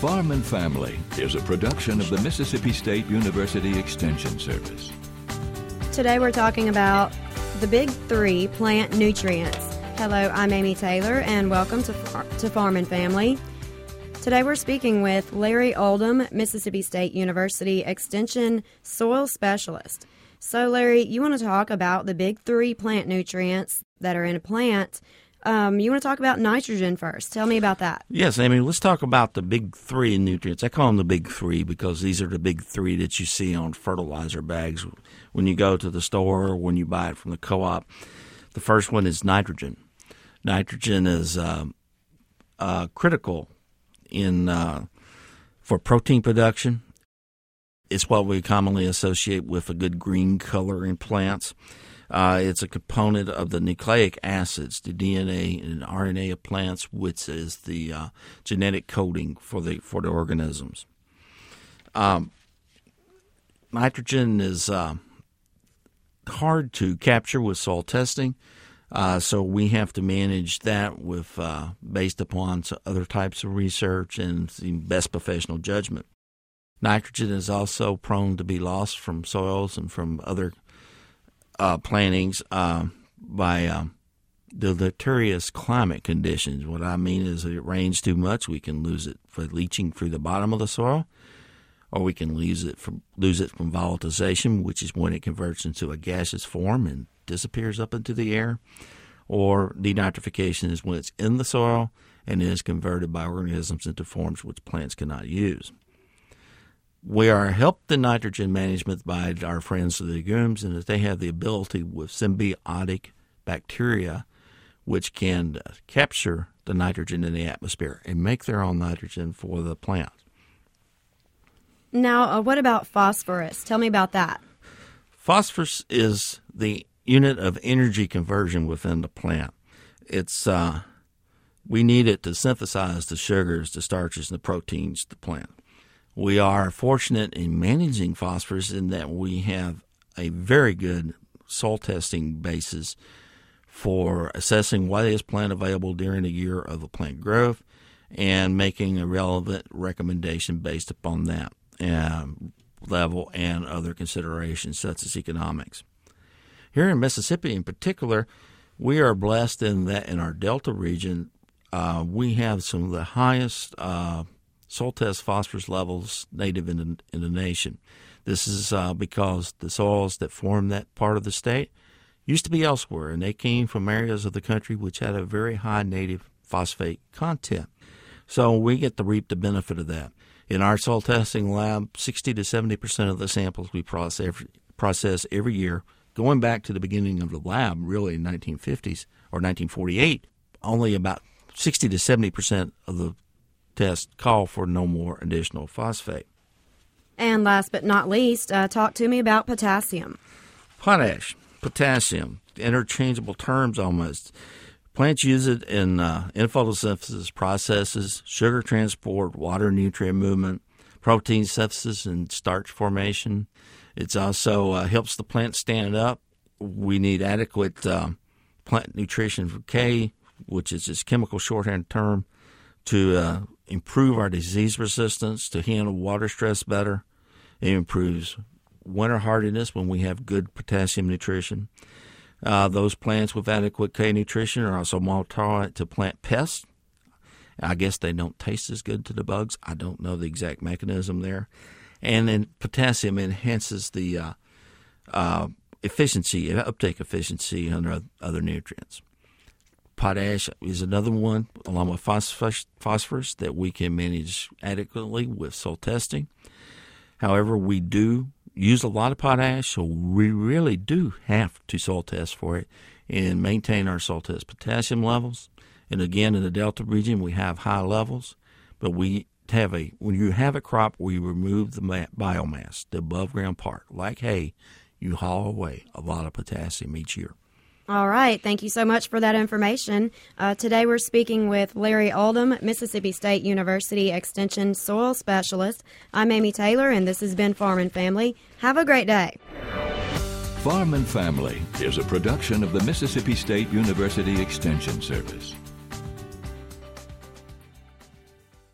Farm and Family is a production of the Mississippi State University Extension Service. Today we're talking about the big three plant nutrients. Hello, I'm Amy Taylor, and welcome to Farm and Family. Today we're speaking with Larry Oldham, Mississippi State University Extension Soil Specialist. So, Larry, you want to talk about the big three plant nutrients that are in a plant. You want to talk about nitrogen first. Tell me about that. Yes, Amy, let's talk about the big three nutrients. I call them the big three because these are the big three that you see on fertilizer bags when you go to the store or when you buy it from the co-op. The first one is nitrogen. Nitrogen is critical for protein production. It's what we commonly associate with a good green color in plants. It's a component of the nucleic acids, the DNA and RNA of plants, which is the genetic coding for the organisms. Nitrogen is hard to capture with soil testing, so we have to manage that with based upon other types of research and the best professional judgment. Nitrogen is also prone to be lost from soils and from other plantings by deleterious climate conditions. What I mean is if it rains too much, we can lose it for leaching through the bottom of the soil, or we can lose it from volatilization, which is when it converts into a gaseous form and disappears up into the air, or denitrification is when it's in the soil and is converted by organisms into forms which plants cannot use. We are helped in nitrogen management by our friends the legumes, and that they have the ability with symbiotic bacteria which can capture the nitrogen in the atmosphere and make their own nitrogen for the plant. Now, what about phosphorus? Tell me about that. Phosphorus is the unit of energy conversion within the plant. It's we need it to synthesize the sugars, the starches, and the proteins of the plant. We are fortunate in managing phosphorus in that we have a very good soil testing basis for assessing what is plant available during the year of the plant growth and making a relevant recommendation based upon that level and other considerations such as economics. Here in Mississippi in particular, we are blessed in that in our Delta region, we have some of the highest soil test phosphorus levels native in the nation. This is because the soils that form that part of the state used to be elsewhere, and they came from areas of the country which had a very high native phosphate content. So we get to reap the benefit of that. In our soil testing lab, 60 to 70% of the samples we process every year, going back to the beginning of the lab, really in 1950s or 1948, only about 60 to 70% of the test call for no more additional phosphate. And last but not least, talk to me about potassium. Potash, potassium, interchangeable terms almost. Plants use it in photosynthesis processes, sugar transport, water nutrient movement, protein synthesis, and starch formation. It also helps the plant stand up. We need adequate plant nutrition for K, which is its chemical shorthand term, to improve our disease resistance, to handle water stress better. It improves winter hardiness when we have good potassium nutrition. Those plants with adequate K nutrition are also more tolerant to plant pests. I guess they don't taste as good to the bugs. I don't know the exact mechanism there. And then potassium enhances the uptake efficiency under other nutrients. Potash is another one, along with phosphorus, that we can manage adequately with soil testing. However, we do use a lot of potash, so we really do have to soil test for it and maintain our soil test potassium levels. And again, in the Delta region, we have high levels, but when you have a crop where you remove the biomass, the above ground part, like hay, you haul away a lot of potassium each year. All right. Thank you so much for that information. Today we're speaking with Larry Oldham, Mississippi State University Extension Soil Specialist. I'm Amy Taylor, and this has been Farm and Family. Have a great day. Farm and Family is a production of the Mississippi State University Extension Service.